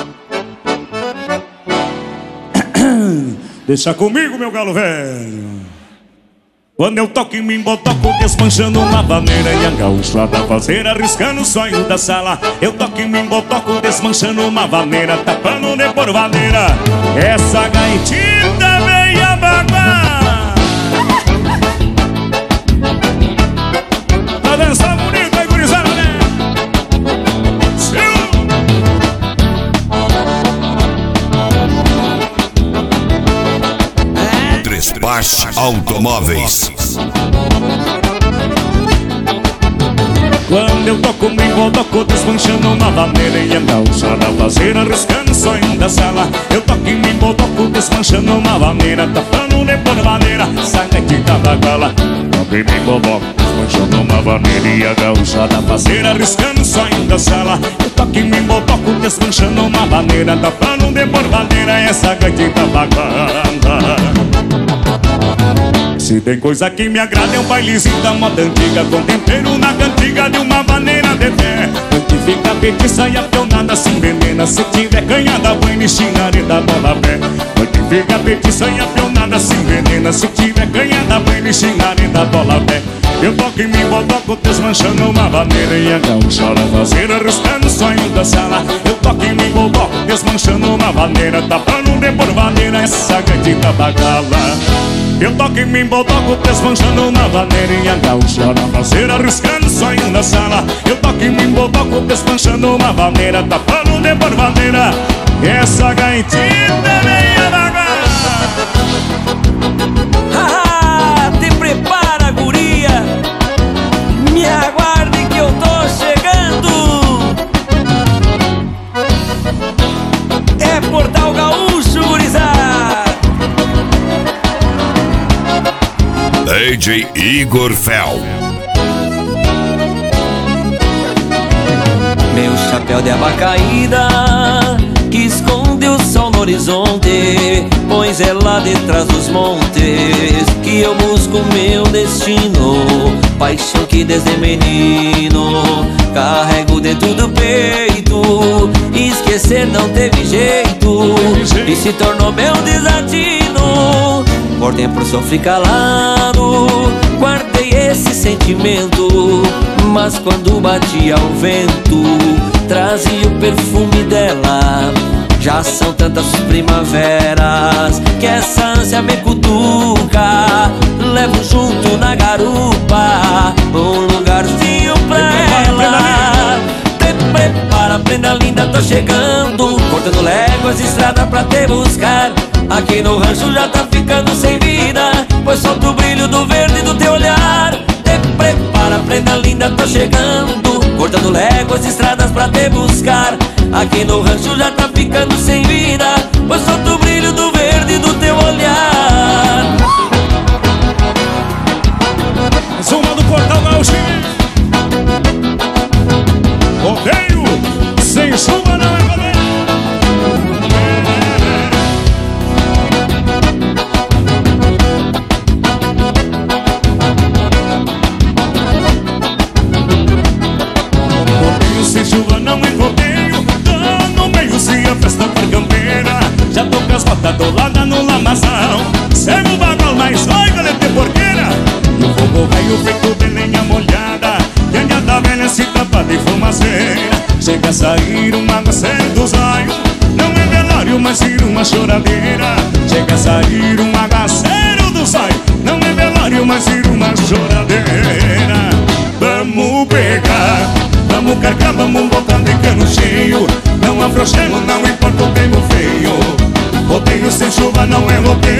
Deixa comigo, meu galo velho. Quando eu toco em mim, toco desmanchando uma vaneira. E a gaúcha da fazer arriscando o sonho da sala. Eu toco em mim, toco desmanchando uma vaneira, tapando de por vaneira. Essa gaitinha vem abaguar. Pra dançar bonito aí, gurizada, né? Trespasse Automóveis. Quando eu toco me toco desmanchando uma vaneira. E a gaúcha da fazer arriscando o sonho da sala. Eu toco em mim, toco desmanchando uma vaneira, tapando de por vaneira. Sai daqui da gala. Toco em mim, toco desmanchando uma vaneira. E a gaúcha da fazer arriscando o sonho da sala. Eu toco em mim, toco desmanchando uma vaneira, tapando de por vaneira. Essa gatita bacana. Se tem coisa que me agrada é um bailezinho da moda antiga, com tempero na cantiga de uma maneira de pé. Onde fica petiça e a pionada se envenena. Se tiver canhada, põe me xingareta, bola pé. Onde fica petiça e a pionada se envenena. Se tiver canhada, põe me xingareta, bola pé. Eu toco em mim, toco desmanchando uma vaneira. E a gaúcha da fazer arriscando o sonho da sala. Eu toco em mim, toco desmanchando uma vaneira, tapando de por vaneira. Essa gatita bagala. Eu toco em mim, toco desmanchando uma vaneira. E a gaúcha da fazer arriscando o sonho da sala. Eu toco em mim, toco desmanchando uma vaneira, tapando de por vaneira. Essa gaitinha vem abagar. Te prepara, guria. Me aguarde que eu tô chegando. É Portal Gaúcho, gurizada. DJ Igor Fel. Meu chapéu de aba caída que esconde o sol no horizonte, pois é lá detrás dos montes que eu busco meu destino. Paixão que desde menino carrego dentro do peito. Esquecer não teve jeito e se tornou meu desatino. Por dentro sofri calado, guardei esse sentimento, mas quando batia o vento, trazia o perfume dela. Já são tantas primaveras que essa ânsia me cutuca. Levo junto na garupa um lugarzinho pra ela. Te prepara, prenda linda, tô chegando, cortando léguas, estrada pra te buscar. Aqui no rancho já tá ficando sem vida, pois solta o brilho do verde do teu olhar. Te prepara, prenda linda, tô chegando, cortando léguas, estradas pra te buscar. Aqui no rancho já tá ficando sem vida, pois solta o brilho do verde do teu olhar. Zona do Portal Gaúcho. Rodeio sem chuva não é rodeio. Rodeio sem chuva não é rodeio. Tá no meio se a festa for campeira. Já tô com as botas atoladas no lamaçal. Segue o bagual, mas oi, galera de porqueira. E o fogo veio feito de lenha molhada, e a da velha se tapa de fumaceira. Chega a sair uma aguaceiro dos raios. Não é velório, mas vira uma choradeira. Chega a sair um aguaceiro dos raios. Não é velório, mas vira uma choradeira. Vamos pegar, vamos carregar, vamos botar de cano cheio. Não afrouxemos, não importa o tempo feio. Rodeio sem chuva não é rodeio.